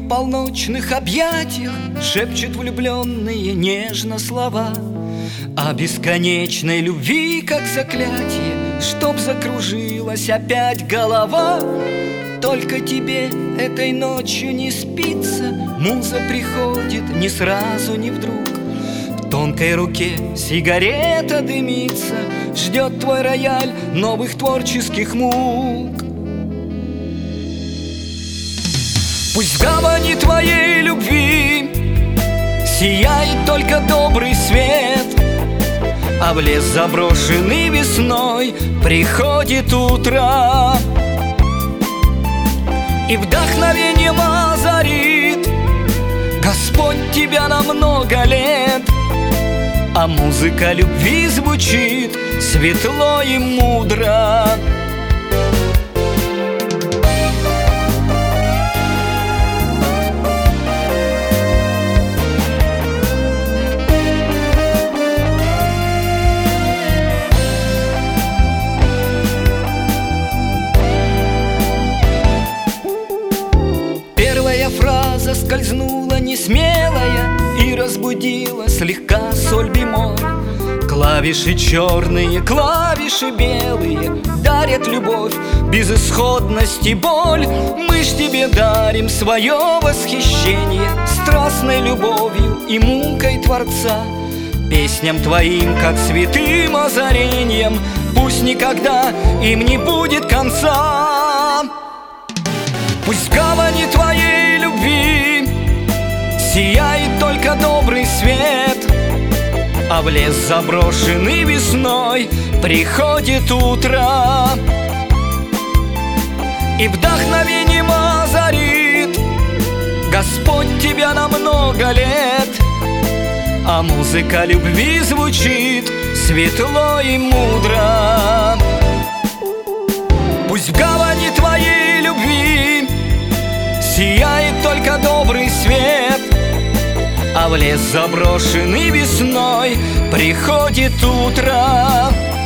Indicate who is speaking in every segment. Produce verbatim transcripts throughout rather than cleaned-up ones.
Speaker 1: в полночных объятиях шепчут влюбленные нежно слова о бесконечной любви, как заклятие, чтоб закружилась опять голова. Только тебе этой ночью не спится, муза приходит не сразу, не вдруг. В тонкой руке сигарета дымится, ждет твой рояль новых творческих мук. Пусть в гавани твоей любви сияет только добрый свет, а в лес, заброшенный весной, приходит утро и вдохновением озарит Господь тебя на много лет, а музыка любви звучит светло и мудро. Первая фраза скользнула несмелая и разбудила слегка соль бемоль. Клавиши черные, клавиши белые дарят любовь, безысходность и боль. Мы ж тебе дарим свое восхищение страстной любовью и мукой Творца, песням твоим, как святым озарением. Пусть никогда им не будет конца. Пусть в гавани твоей любви сияет только добрый свет, а в лес, заброшенный весной, приходит утро и вдохновением озарит Господь тебя на много лет, а музыка любви звучит светло и мудро. Пусть в гавани твоей любви сияет только добрый свет, а в лес, заброшенный весной, приходит утро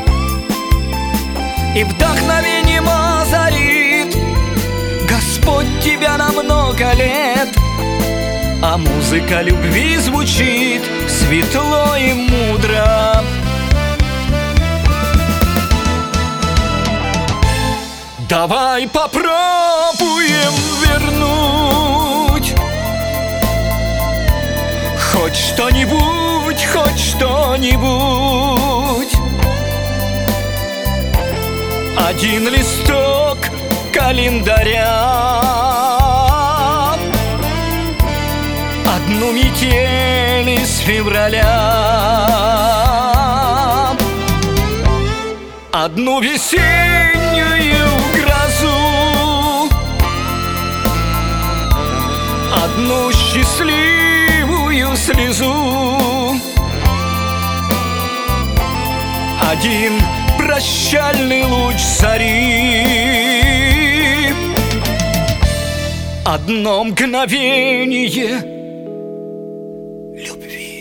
Speaker 1: и вдохновением озарит Господь тебя на много лет, а музыка любви звучит светло и мудро. Давай попробуем вернуть хоть что-нибудь, хоть что-нибудь. Один листок календаря, одну метель из февраля, одну весеннюю грозу, одну счастливую слезу, один прощальный луч зари, одно мгновение любви.